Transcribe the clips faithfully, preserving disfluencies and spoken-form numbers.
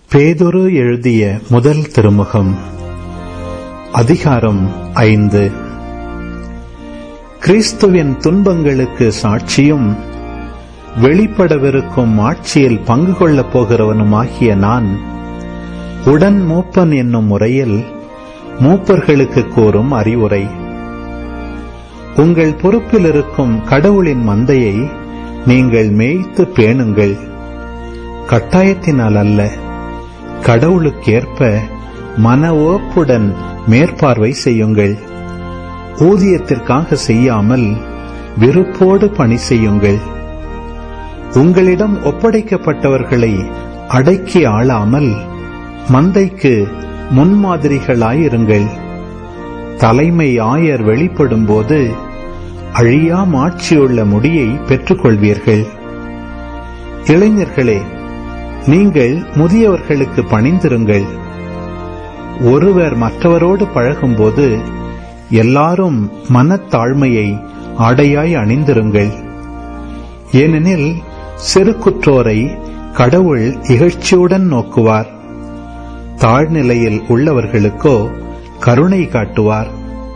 பேதுரு எழுதிய முதல் திருமுகம். அதிகாரம் ஐந்து. கிறிஸ்துவின் துன்பங்களுக்கு சாட்சியும் வெளிப்படவிருக்கும் ஆட்சியில் பங்கு கொள்ளப் போகிறவனுமாகிய நான், உடன் மூப்பன் என்னும் முறையில் மூப்பர்களுக்கு கூறும் அறிவுரை. உங்கள் பொறுப்பில் இருக்கும் கடவுளின் மந்தையை நீங்கள் மேய்த்து பேணுங்கள். கட்டாயத்தினால் அல்ல, கடவுளுக்கேற்ப மன ஓப்புடன் மேற்பார்வை செய்யுங்கள். ஊதியத்திற்காக செய்யாமல் விருப்போடு பணி செய்யுங்கள். உங்களிடம் ஒப்படைக்கப்பட்டவர்களை அடக்கி ஆளாமல் மந்தைக்கு முன்மாதிரிகளாயிருங்கள். தலைமை ஆயர் வெளிப்படும் போது அழியா மாட்சியுள்ள முடியை பெற்றுக்கொள்வீர்கள். இளைஞர்களே, நீங்கள் முதியவர்களுக்கு பணிந்திருங்கள். ஒருவர் மற்றவரோடு பழகும்போது எல்லாரும் மனத்தாழ்மையை ஆடையாய் அணிந்திருங்கள். ஏனெனில் செருக்குற்றோரை கடவுள் இகழ்ச்சியுடன் நோக்குவார். தாழ்நிலையில் உள்ளவர்களுக்கோ கருணை காட்டுவார்.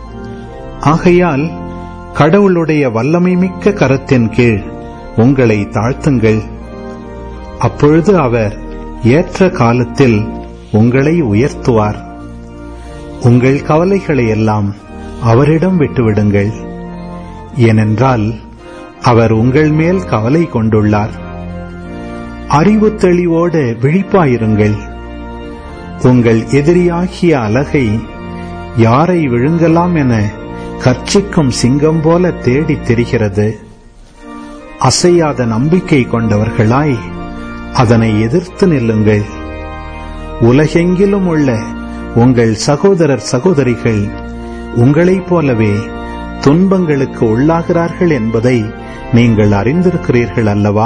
ஆகையால் கடவுளுடைய வல்லமை மிக்க கரத்தின் கீழ் உங்களை தாழ்த்துங்கள். அப்பொழுது அவர் ஏற்ற காலத்தில் உங்களை உயர்த்துவார். உங்கள் கவலைகளை எல்லாம் அவரிடம் விட்டுவிடுங்கள். ஏனென்றால் அவர் உங்கள் மேல் கவலை கொண்டுள்ளார். அறிவு தெளிவோடு விழிப்பாயிருங்கள். உங்கள் எதிரியாகிய அலகை யாரை விழுங்கலாம் என கர்ச்சிக்கும் சிங்கம் போல தேடித் திரிகிறது. அசையாத நம்பிக்கை கொண்டவர்களாய் அதனை எதிர்த்து நில்லுங்கள். உலகெங்கிலும் உள்ள உங்கள் சகோதரர் சகோதரிகள் உங்களைப் போலவே துன்பங்களுக்கு உள்ளாகிறார்கள் என்பதை நீங்கள் அறிந்திருக்கிறீர்கள் அல்லவா?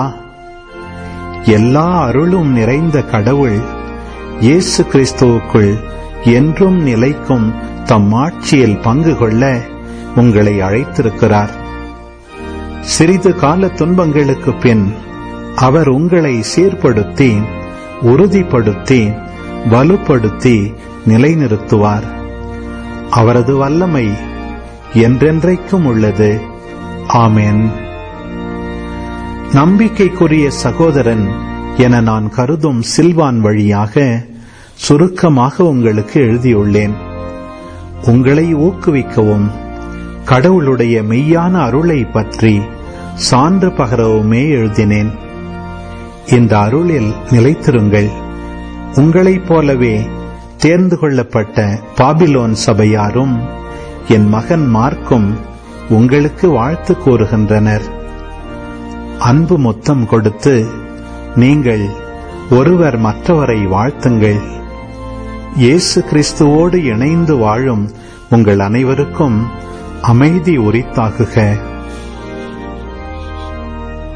எல்லா அருளும் நிறைந்த கடவுள் இயேசு கிறிஸ்துவுக்குள் என்றும் நிலைக்கும் தம் ஆட்சியில் பங்கு கொள்ள உங்களை அழைத்திருக்கிறார். சிறிது கால துன்பங்களுக்கு பின் அவர் உங்களை சீர்படுத்தி, உறுதிப்படுத்தி, வலுப்படுத்தி நிலைநிறுத்துவார். அவரது வல்லமை என்றென்றைக்கும் உள்ளது. ஆமென். நம்பிக்கைக்குரிய சகோதரன் என நான் கருதும் சில்வான் வழியாக சுருக்கமாக உங்களுக்கு எழுதியுள்ளேன். உங்களை ஊக்குவிக்கவும் கடவுளுடைய மெய்யான அருளை பற்றி சான்று பகரவுமே எழுதினேன். இந்த அருளில் நிலைத்திருங்கள். உங்களைப் போலவே தேர்ந்து கொள்ளப்பட்ட பாபிலோன் சபையாரும் என் மகன் மார்க்கும் உங்களுக்கு வாழ்த்து கூறுகின்றனர். அன்பு முத்தம் கொடுத்து நீங்கள் ஒருவர் மற்றவரை வாழ்த்துங்கள். இயேசு கிறிஸ்துவோடு இணைந்து வாழும் உங்கள் அனைவருக்கும் அமைதி உரித்தாகுக.